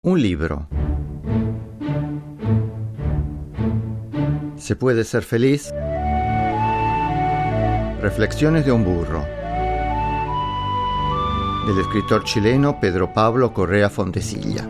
Un libro. ¿Se puede ser feliz? Reflexiones de un burro. Del escritor chileno Pedro Pablo Correa Fontecilla.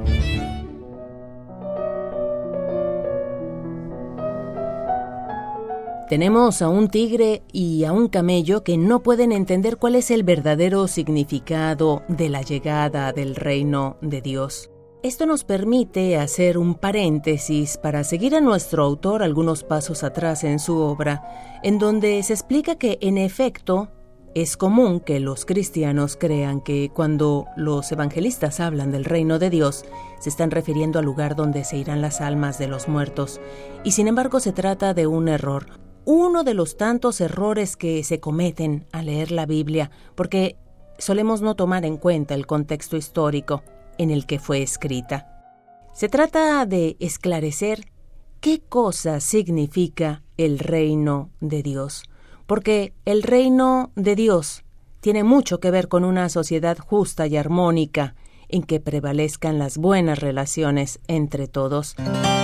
Tenemos a un tigre y a un camello que no pueden entender cuál es el verdadero significado de la llegada del reino de Dios. Esto nos permite hacer un paréntesis para seguir a nuestro autor algunos pasos atrás en su obra, en donde se explica que, en efecto, es común que los cristianos crean que cuando los evangelistas hablan del reino de Dios, se están refiriendo al lugar donde se irán las almas de los muertos, y sin embargo se trata de un error. Uno de los tantos errores que se cometen al leer la Biblia, porque solemos no tomar en cuenta el contexto histórico en el que fue escrita. Se trata de esclarecer qué cosa significa el reino de Dios, porque el reino de Dios tiene mucho que ver con una sociedad justa y armónica en que prevalezcan las buenas relaciones entre todos.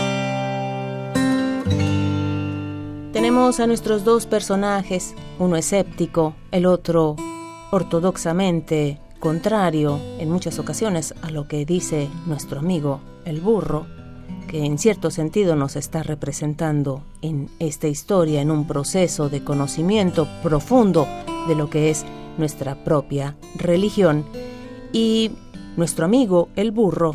Tenemos a nuestros dos personajes, uno escéptico, el otro ortodoxamente contrario en muchas ocasiones a lo que dice nuestro amigo el burro, que en cierto sentido nos está representando en esta historia en un proceso de conocimiento profundo de lo que es nuestra propia religión. Y nuestro amigo el burro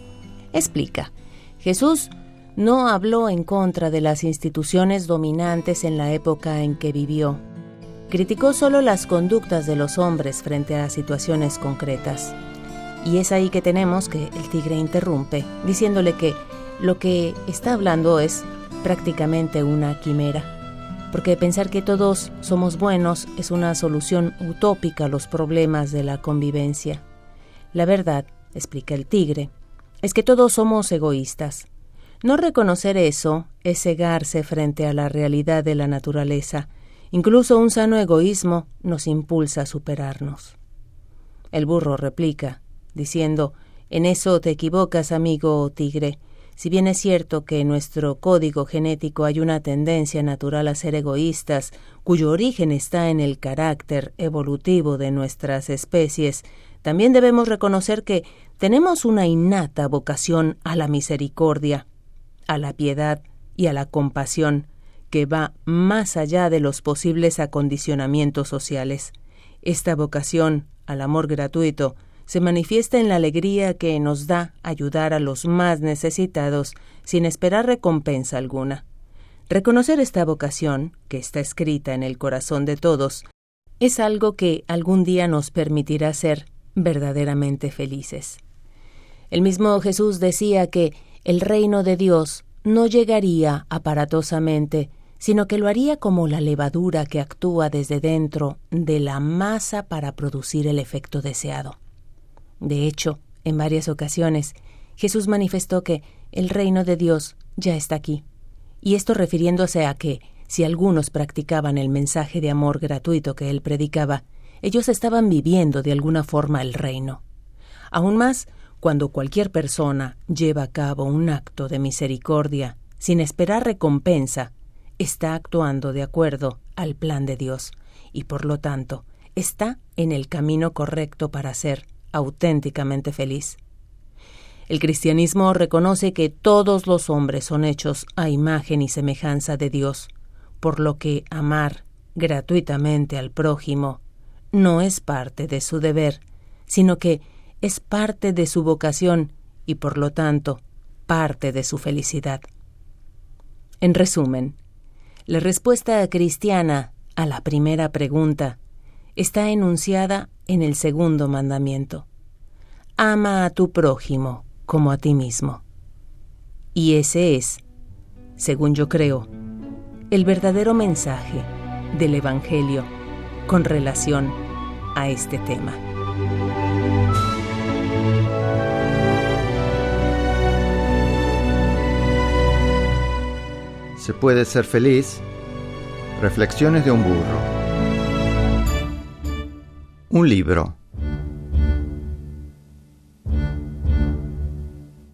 explica: Jesús no habló en contra de las instituciones dominantes en la época en que vivió. Criticó solo las conductas de los hombres frente a situaciones concretas. Y es ahí que tenemos que el tigre interrumpe, diciéndole que lo que está hablando es prácticamente una quimera, porque pensar que todos somos buenos es una solución utópica a los problemas de la convivencia. La verdad, explica el tigre, es que todos somos egoístas. No reconocer eso es cegarse frente a la realidad de la naturaleza. Incluso un sano egoísmo nos impulsa a superarnos. El burro replica, diciendo: en eso te equivocas, amigo tigre. Si bien es cierto que en nuestro código genético hay una tendencia natural a ser egoístas, cuyo origen está en el carácter evolutivo de nuestras especies, también debemos reconocer que tenemos una innata vocación a la misericordia, a la piedad y a la compasión, que va más allá de los posibles acondicionamientos sociales. Esta vocación al amor gratuito se manifiesta en la alegría que nos da ayudar a los más necesitados sin esperar recompensa alguna. Reconocer esta vocación, que está escrita en el corazón de todos, es algo que algún día nos permitirá ser verdaderamente felices. El mismo Jesús decía que el reino de Dios no llegaría aparatosamente, sino que lo haría como la levadura que actúa desde dentro de la masa para producir el efecto deseado. De hecho, en varias ocasiones, Jesús manifestó que el reino de Dios ya está aquí, y esto refiriéndose a que, si algunos practicaban el mensaje de amor gratuito que él predicaba, ellos estaban viviendo de alguna forma el reino. Aún más, cuando cualquier persona lleva a cabo un acto de misericordia sin esperar recompensa, está actuando de acuerdo al plan de Dios y, por lo tanto, está en el camino correcto para ser auténticamente feliz. El cristianismo reconoce que todos los hombres son hechos a imagen y semejanza de Dios, por lo que amar gratuitamente al prójimo no es parte de su deber, sino que es parte de su vocación y, por lo tanto, parte de su felicidad. En resumen, la respuesta cristiana a la primera pregunta está enunciada en el segundo mandamiento: ama a tu prójimo como a ti mismo. Y ese es, según yo creo, el verdadero mensaje del Evangelio con relación a este tema. ¿Se puede ser feliz? Reflexiones de un burro. Un libro.